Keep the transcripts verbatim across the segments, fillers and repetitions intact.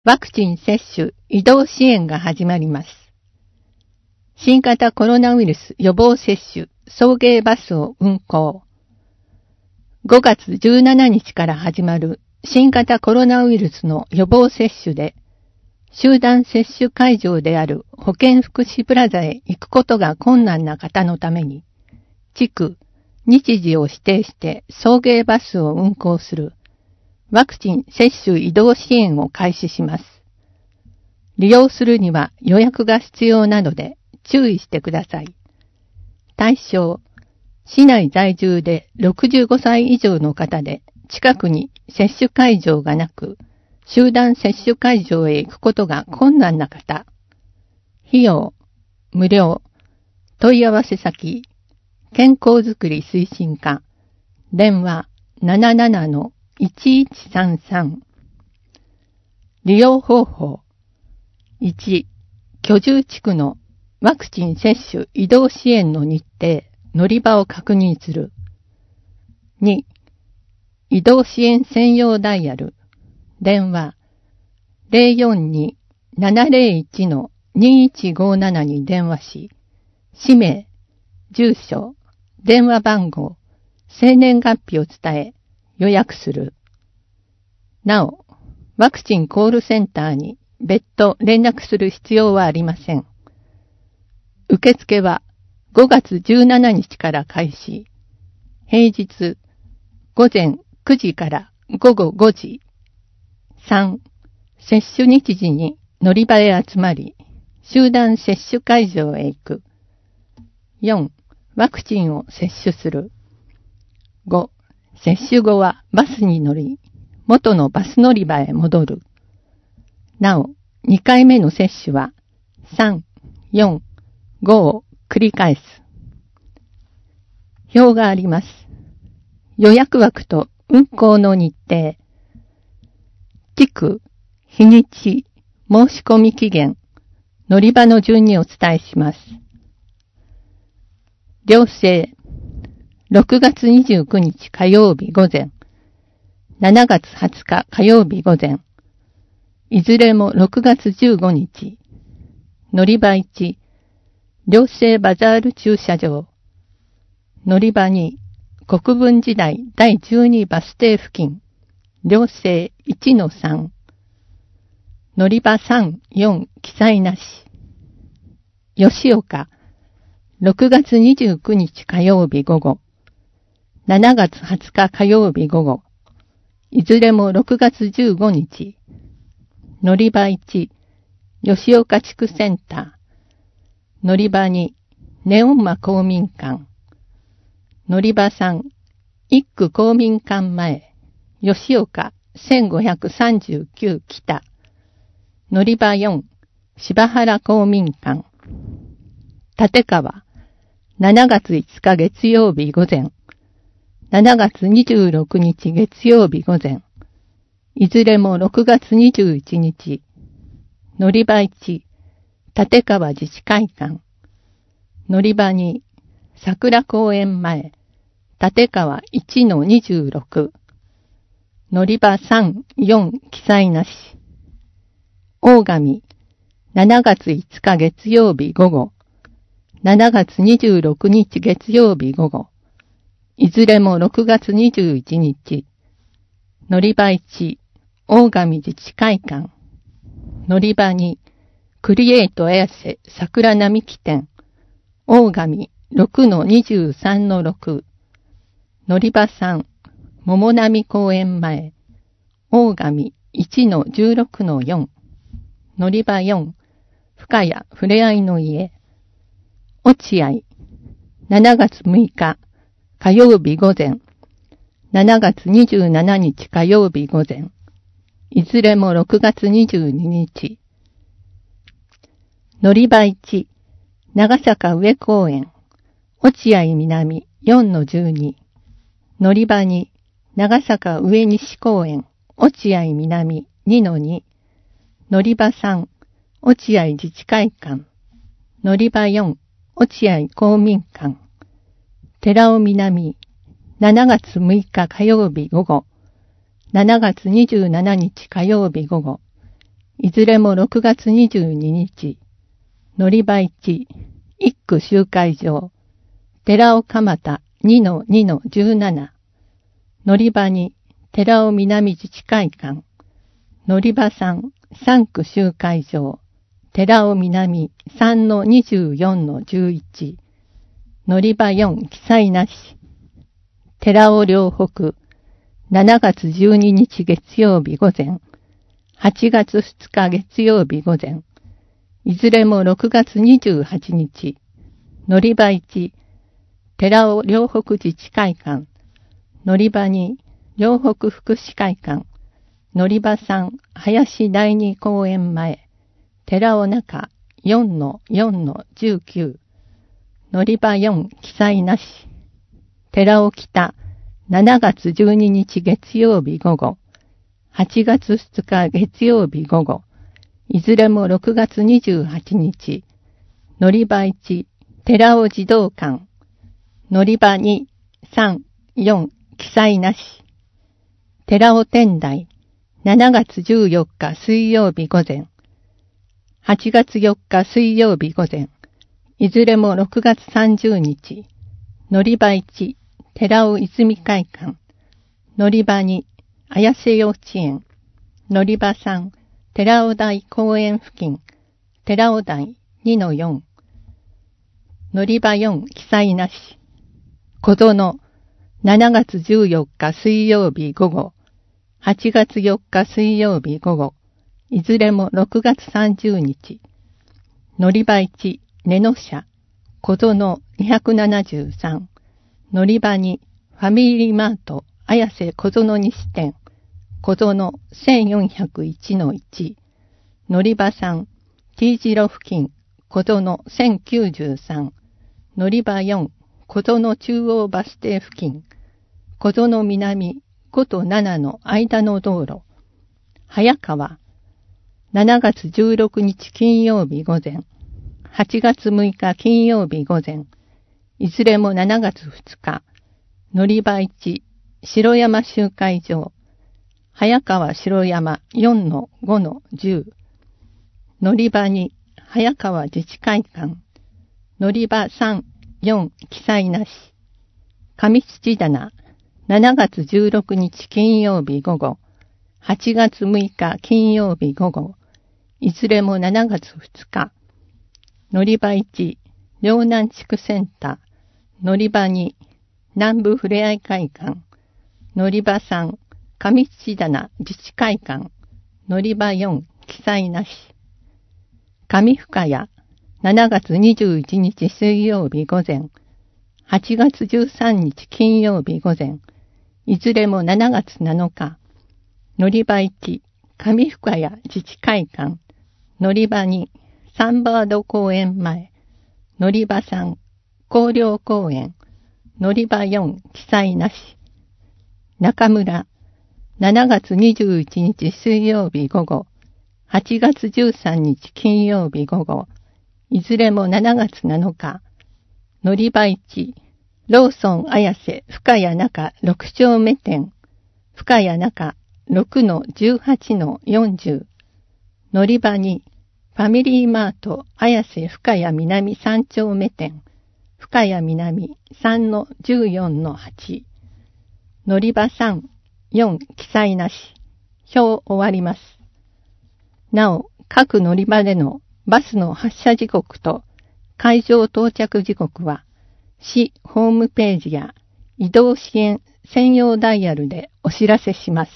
ワクチン接種移動支援が始まります。新型コロナウイルス予防接種送迎バスを運行。ごがつじゅうしちにちから始まる新型コロナウイルスの予防接種で、集団接種会場である保健福祉プラザへ行くことが困難な方のために、地区、日時を指定して送迎バスを運行するワクチン接種移動支援を開始します。利用するには予約が必要なので注意してください。対象、市内在住でろくじゅうごさい以上の方で近くに接種会場がなく、集団接種会場へ行くことが困難な方。費用、無料。問い合わせ先、健康づくり推進課。電話 ななななのいちいちさんさん。利用方法。いち、居住地区のワクチン接種移動支援の日程、乗り場を確認する。に、移動支援専用ダイヤル。電話 ゼロよんに ななゼロいち のにいちごなな に電話し、氏名、住所、電話番号、生年月日を伝え、予約する。なお、ワクチンコールセンターに別途連絡する必要はありません。受付はごがつじゅうしちにちから開始。平日、午前くじからごごごじ。さん、接種日時に乗り場へ集まり、集団接種会場へ行く。よん、ワクチンを接種する。ご、接種後はバスに乗り、元のバス乗り場へ戻る。なお、にかいめの接種はさん、よん、ごを繰り返す。表があります。予約枠と運行の日程。地区、日にち、申し込み期限、乗り場の順にお伝えします。両請、ろくがつにじゅうくにち火曜日午前、しちがつはつか火曜日午前、いずれもろくがつじゅうごにち、乗り場いち、両請バザール駐車場、乗り場に、国分寺台だいじゅうにバス停付近、両請 いちのさん、乗り場さん、よん、記載なし。吉岡、ろくがつにじゅうくにち火曜日午後、しちがつはつか火曜日午後、いずれもろくがつじゅうごにち、乗り場いち、吉岡地区センター、乗り場に、ネオンマ公民館、乗り場さん、一区公民館前、吉岡せんごひゃくさんじゅうきゅう北、乗り場よん、柴原公民館、立川、しちがついつか月曜日午前、しちがつにじゅうろくにち月曜日午前、いずれもろくがつにじゅういちにち、乗り場いち、立川自治会館、乗り場に、桜公園前、立川いちのにじゅうろく、乗り場さん、よん、記載なし。大神、しちがついつか月曜日午後、しちがつにじゅうろくにち月曜日午後、いずれもろくがつにじゅういちにち、乗り場いち、大神自治会館、乗り場に、クリエイトエアセ桜並木店、大神ろくのにじゅうさんのろく、乗り場さん、桃並公園前、大神いちのじゅうろくのよん、乗り場よん、深谷ふれあいの家、落合、しちがつむいか火曜日午前、しちがつにじゅうしちにち火曜日午前、いずれもろくがつにじゅうににち、乗り場いち、長坂上公園、落合南よんのじゅうに、乗り場に、長坂上西公園、落合南にのに、乗り場さん、落合自治会館、乗り場よん、落合公民館、寺尾南、しちがつむいか火曜日午後、しちがつにじゅうしちにち火曜日午後、 いずれもろくがつにじゅうににち、乗り場いち、一区集会場、寺尾蒲田 にのにのじゅうなな、乗り場に寺尾南自治会館、乗り場さん、さん区集会場、寺尾南 さんのにじゅうよんのじゅういち、乗り場よん、記載なし、寺尾両北、しちがつじゅうににち月曜日午前、はちがつふつか月曜日午前、いずれもろくがつにじゅうはちにち、乗り場いち、寺尾両北自治会館、乗り場に両北福祉会館、乗り場さん、林第二公園前、寺尾中 よんのよんのじゅうきゅう、乗り場よん、記載なし、寺尾北、しちがつじゅうににち月曜日午後、はちがつふつか月曜日午後、いずれもろくがつにじゅうはちにち、乗り場いち、寺尾児童館、乗り場に、さん、よん、記載なし、寺尾天台、しちがつじゅうよっか水曜日午前、はちがつよっか水曜日午前、いずれもろくがつさんじゅうにち、乗り場いち、寺尾泉会館、乗り場に、綾瀬幼稚園、乗り場さん、寺尾台公園付近、寺尾台 にのよん、乗り場よん、記載なし、小園、しちがつじゅうよっか水曜日午後、はちがつよっか水曜日午後、いずれもろくがつさんじゅうにち、乗り場いち、根野社、小園にひゃくななじゅうさん、乗り場に、ファミリーマート、綾瀬小園西店、小園せんよんひゃくいちのいち、乗り場さん、T 字路付近、小園せんきゅうじゅうさん、乗り場よん、小園中央バス停付近、小園南ごとななの間の道路、早川、しちがつじゅうろくにち金曜日午前、はちがつむいか金曜日午前、いずれもしちがつふつか、乗り場いち、城山集会場、早川城山 よんのごのじゅう、乗り場に早川自治会館、乗り場さん、よん、記載なし、上土棚、しちがつじゅうろくにち金曜日午後、はちがつむいか金曜日午後、いずれもしちがつふつか、乗り場いち、両南地区センター、乗り場に南部ふれあい会館、乗り場さん、上土棚自治会館、乗り場よん、記載なし、上深谷、しちがつにじゅういちにち水曜日午前、はちがつじゅうさんにち金曜日午前、いずれもしちがつなのか、乗り場いち、上深谷自治会館、乗り場にサンバード公園前、乗り場さん、広陵公園、乗り場よん、記載なし、中村、しちがつにじゅういちにち水曜日午後、はちがつじゅうさんにち金曜日午後、いずれもしちがつなのか、乗り場いち、ローソン綾瀬深谷中ろく丁目店、深谷中ろくのじゅうはちのよんじゅう、乗り場にファミリーマート綾瀬深谷南さん丁目店、深谷南さんのじゅうよんのはち、乗り場さん、よん、記載なし、表終わります。なお、各乗り場でのバスの発車時刻と会場到着時刻は、市ホームページや移動支援専用ダイヤルでお知らせします。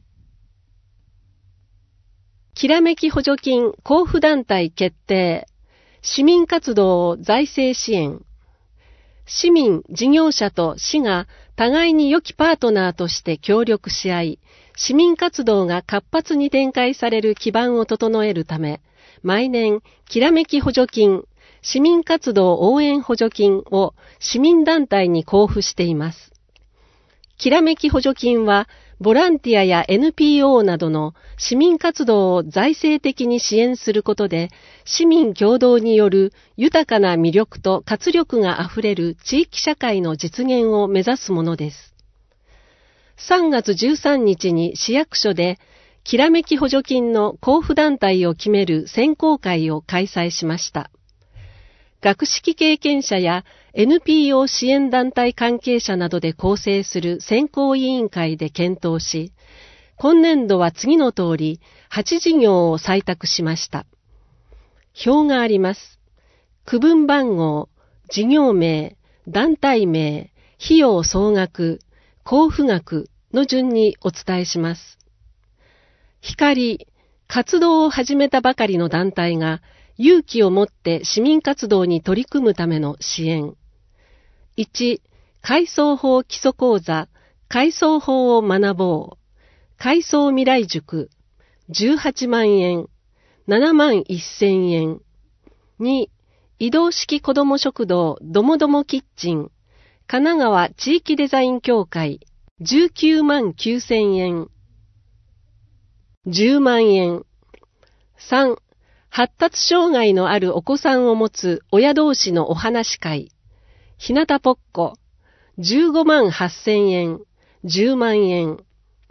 きらめき補助金交付団体決定。市民活動を財政支援。市民、事業者と市が互いに良きパートナーとして協力し合い、市民活動が活発に展開される基盤を整えるため、毎年、きらめき補助金、市民活動応援補助金を市民団体に交付しています。きらめき補助金は、ボランティアや エヌピーオー などの市民活動を財政的に支援することで、市民共同による豊かな魅力と活力があふれる地域社会の実現を目指すものです。さんがつじゅうさんにちに市役所で、 きらめき補助金の交付団体を決める選考会を開催しました。学識経験者や エヌピーオー 支援団体関係者などで構成する選考委員会で検討し、今年度は次の通りはち事業を採択しました。表があります。区分番号、事業名、団体名、費用総額、交付額の順にお伝えします。光、活動を始めたばかりの団体が勇気を持って市民活動に取り組むための支援。いち、改装法基礎講座、改装法を学ぼう。改装未来塾、じゅうはちまんえん、ななまんせんえん。に、移動式子ども食堂どもどもキッチン、神奈川地域デザイン協会、じゅうきゅうまんきゅうせんえん。じゅうまんえん。さん、発達障害のあるお子さんを持つ親同士のお話会、ひなたぽっこ、じゅうごまんはっせんえん、じゅうまんえん。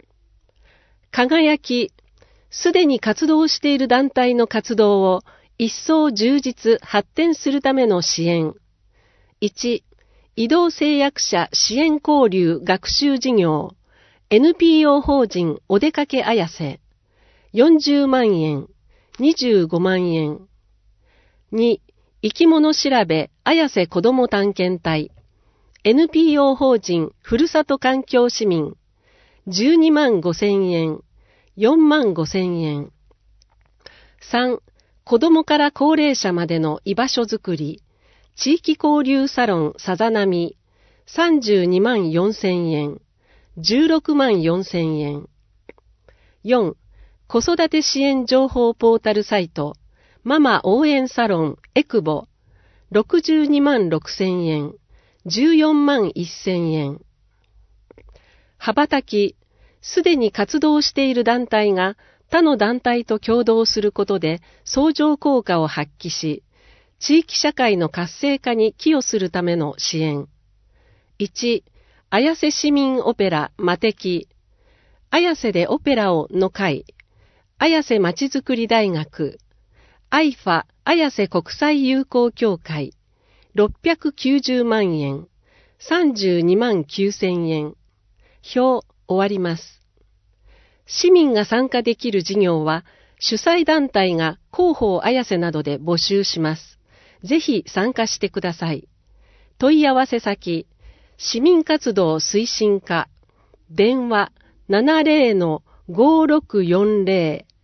輝き、すでに活動している団体の活動を一層充実発展するための支援。いち、移動制約者支援交流学習事業、エヌピーオー 法人お出かけあやせ、よんじゅうまんえん、にじゅうごまんえん。に、生き物調べ綾瀬子ども探検隊、エヌピーオー 法人ふるさと環境市民、じゅうにまんごせんえん、よんまんごせんえん。さん、子どもから高齢者までの居場所づくり、地域交流サロンさざなみ、さんじゅうにまんよんせんえん、じゅうろくまんよんせんえん。よん、子育て支援情報ポータルサイト、ママ応援サロンエクボ、ろくじゅうにまんろくせんえん、じゅうよんまんせんえん。羽ばたき、すでに活動している団体が他の団体と共同することで相乗効果を発揮し、地域社会の活性化に寄与するための支援。いち、綾瀬市民オペラマテキ、綾瀬でオペラをの会、綾瀬まちづくり大学、アイファ 綾瀬国際友好協会、ろっぴゃくきゅうじゅうまんえん、さんじゅうにまんきゅうせんえん。表、終わります。市民が参加できる事業は、主催団体が広報綾瀬などで募集します。ぜひ参加してください。問い合わせ先、市民活動推進課、電話 ななぜろ ごろくよんぜろ。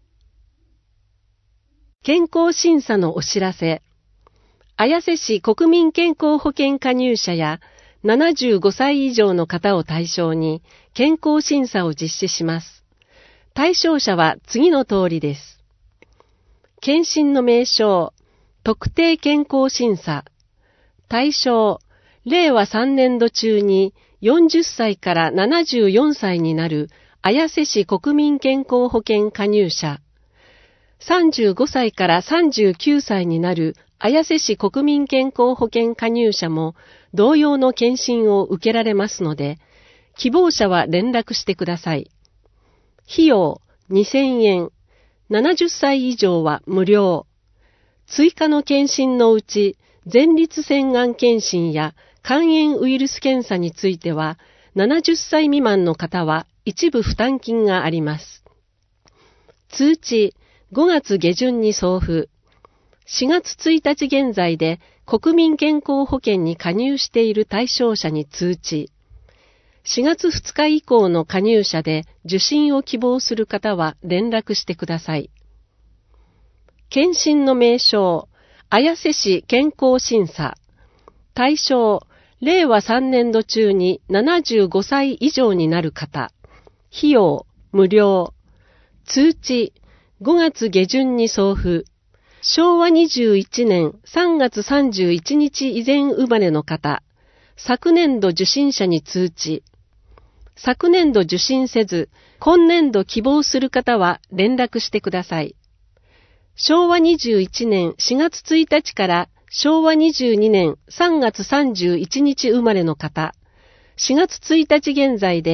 健康審査のお知らせ。綾瀬市国民健康保険加入者やななじゅうごさい以上の方を対象に健康審査を実施します。対象者は次の通りです。検診の名称、特定健康審査。対象、れいわさんねんど中によんじゅっさいからななじゅうよんさいになる綾瀬市国民健康保険加入者。さんじゅうごさいからさんじゅうきゅうさいになる綾瀬市国民健康保険加入者も同様の検診を受けられますので、希望者は連絡してください。費用にせんえん、ななじゅっさい以上は無料。追加の検診のうち、前立腺がん検診や肝炎ウイルス検査については、ななじゅっさい未満の方は一部負担金があります。通知、ごがつげじゅんに送付。しがつついたち現在で国民健康保険に加入している対象者に通知。しがつふつか以降の加入者で受診を希望する方は連絡してください。検診の名称、綾瀬市健康審査。対象、れいわさんねんど中にななじゅうごさい以上になる方。費用、無料。通知、ごがつげじゅんに送付。しょうわにじゅういちねんさんがつさんじゅういちにち以前生まれの方。昨年度受診者に通知。昨年度受診せず、今年度希望する方は連絡してください。しょうわにじゅういちねんしがつついたちからしょうわにじゅうにねんさんがつさんじゅういちにち生まれの方。しがつついたち現在で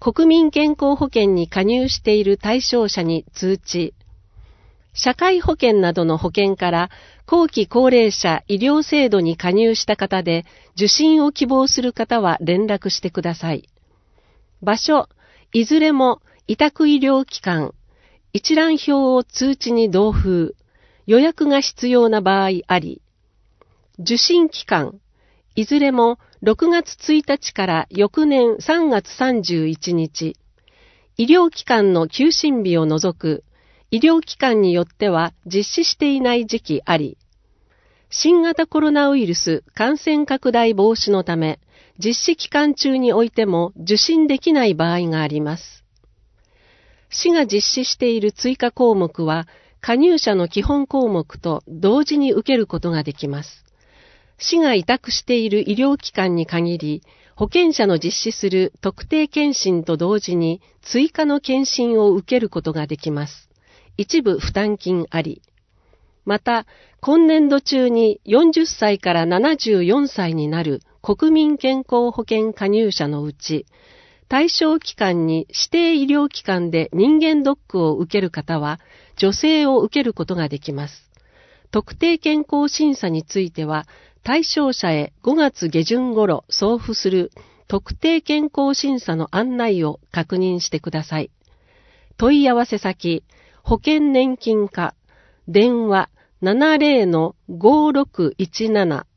国民健康保険に加入している対象者に通知。社会保険などの保険から後期高齢者医療制度に加入した方で受診を希望する方は連絡してください。場所、いずれも委託医療機関、一覧表を通知に同封、予約が必要な場合あり、受診期間、いずれもろくがつついたちから翌年さんがつさんじゅういちにち、医療機関の休診日を除く、医療機関によっては実施していない時期あり、新型コロナウイルス感染拡大防止のため、実施期間中においても受診できない場合があります。市が実施している追加項目は、加入者の基本項目と同時に受けることができます。市が委託している医療機関に限り、保険者の実施する特定健診と同時に追加の健診を受けることができます。一部負担金あり。また、今年度中によんじゅっさいからななじゅうよんさいになる国民健康保険加入者のうち、対象期間に指定医療機関で人間ドックを受ける方は、助成を受けることができます。特定健康審査については、対象者へごがつげじゅん頃送付する特定健康審査の案内を確認してください。問い合わせ先、保険年金課、電話 ななじゅうのごろくいちなな